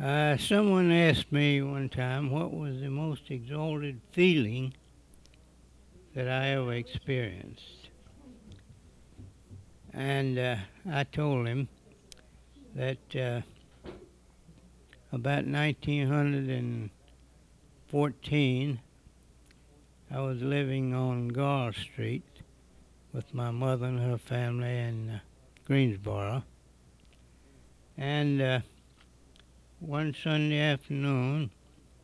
Someone asked me one time what was the most exalted feeling that I ever experienced. And I told him that about 1914, I was living on Gar Street with my mother and her family in Greensboro. And one Sunday afternoon,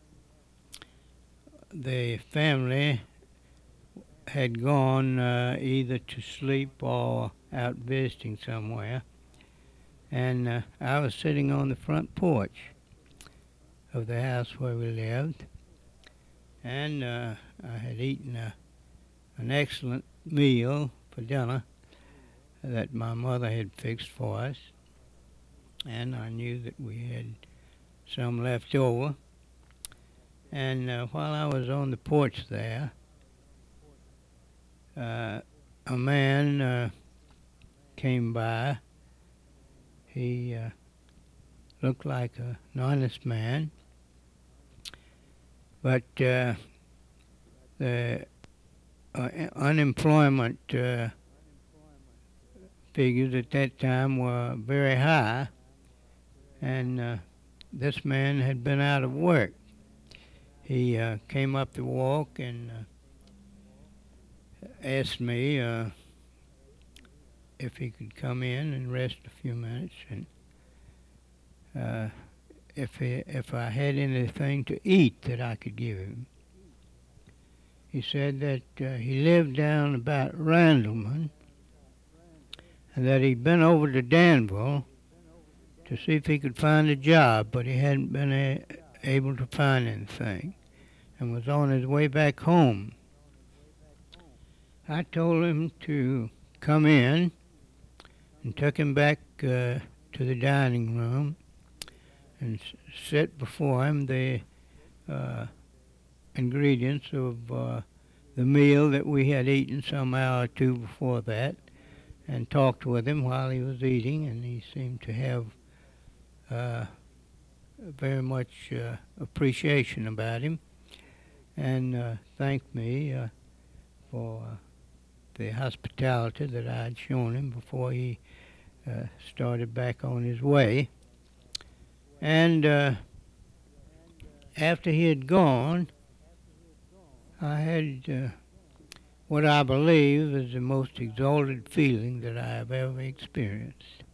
the family had gone either to sleep or out visiting somewhere, and I was sitting on the front porch of the house where we lived, and I had eaten an excellent meal for dinner that my mother had fixed for us, and I knew that we had some left over. And while I was on the porch there, uh, a man came by. He looked like an honest man, but the unemployment figures at that time were very high, and this man had been out of work. He came up the walk and asked me if he could come in and rest a few minutes, and uh, if I had anything to eat that I could give him. He said that he lived down about Randleman and that he'd been over to Danville to see if he could find a job, but he hadn't been able to find anything and was on his way back home. I told him to come in and took him back to the dining room and set before him the uh, ingredients of the meal that we had eaten some hour or two before that, and talked with him while he was eating, and he seemed to have uh, very much appreciation about him, and thanked me for the hospitality that I had shown him before he started back on his way. And after he had gone, I had what I believe is the most exalted feeling that I have ever experienced.